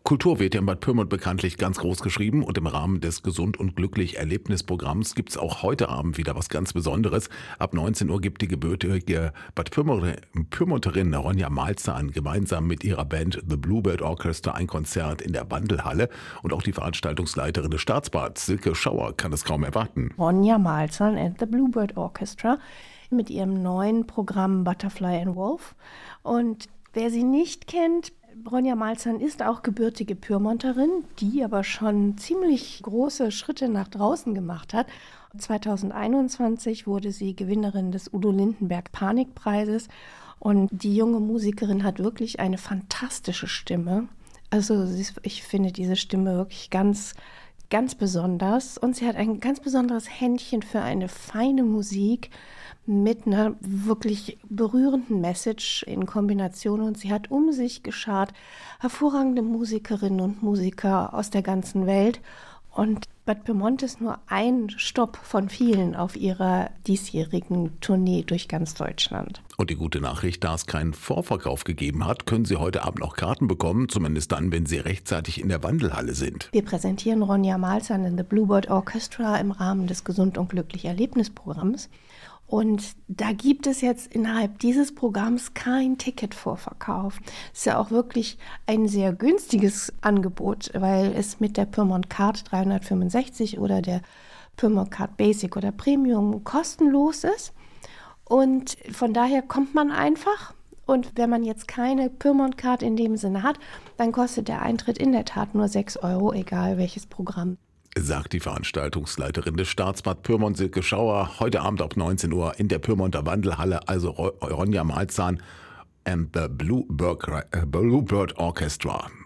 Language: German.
Kultur wird ja in Bad Pyrmont bekanntlich ganz groß geschrieben und im Rahmen des Gesund und Glücklich Erlebnisprogramms gibt es auch heute Abend wieder was ganz Besonderes. Ab 19 Uhr gibt die gebürtige Bad Pyrmonterin Ronja Malzahn gemeinsam mit ihrer Band The Bluebird Orchestra ein Konzert in der Wandelhalle und auch die Veranstaltungsleiterin des Staatsbads, Silke Schauer, kann es kaum erwarten. Ronja Malzahn and the Bluebird Orchestra mit ihrem neuen Programm Butterfly and Wolf. Und wer sie nicht kennt, Ronja Malzahn ist auch gebürtige Pyrmonterin, die aber schon ziemlich große Schritte nach draußen gemacht hat. 2021 wurde sie Gewinnerin des Udo Lindenberg Panikpreises und die junge Musikerin hat wirklich eine fantastische Stimme. Also ich finde diese Stimme wirklich ganz, ganz besonders und sie hat ein ganz besonderes Händchen für eine feine Musik mit einer wirklich berührenden Message in Kombination und sie hat um sich geschart hervorragende Musikerinnen und Musiker aus der ganzen Welt und Bad Pyrmont ist nur ein Stopp von vielen auf ihrer diesjährigen Tournee durch ganz Deutschland. Und die gute Nachricht, da es keinen Vorverkauf gegeben hat, können Sie heute Abend noch Karten bekommen, zumindest dann, wenn Sie rechtzeitig in der Wandelhalle sind. Wir präsentieren Ronja Malzahn in The Bluebird Orchestra im Rahmen des Gesund und Glücklich Erlebnisprogramms. Und da gibt es jetzt innerhalb dieses Programms kein Ticketvorverkauf. Es ist ja auch wirklich ein sehr günstiges Angebot, weil es mit der Pyrmont Card 365 oder der Pyrmont Card Basic oder Premium kostenlos ist. Und von daher kommt man einfach. Und wenn man jetzt keine Pyrmont Card in dem Sinne hat, dann kostet der Eintritt in der Tat nur 6 €, egal welches Programm. Sagt die Veranstaltungsleiterin des Staatsbad Pyrmont, Silke Schauer, heute Abend ab 19 Uhr in der Pyrmonter Wandelhalle, also Ronja Malzahn and the Bluebird Orchestra.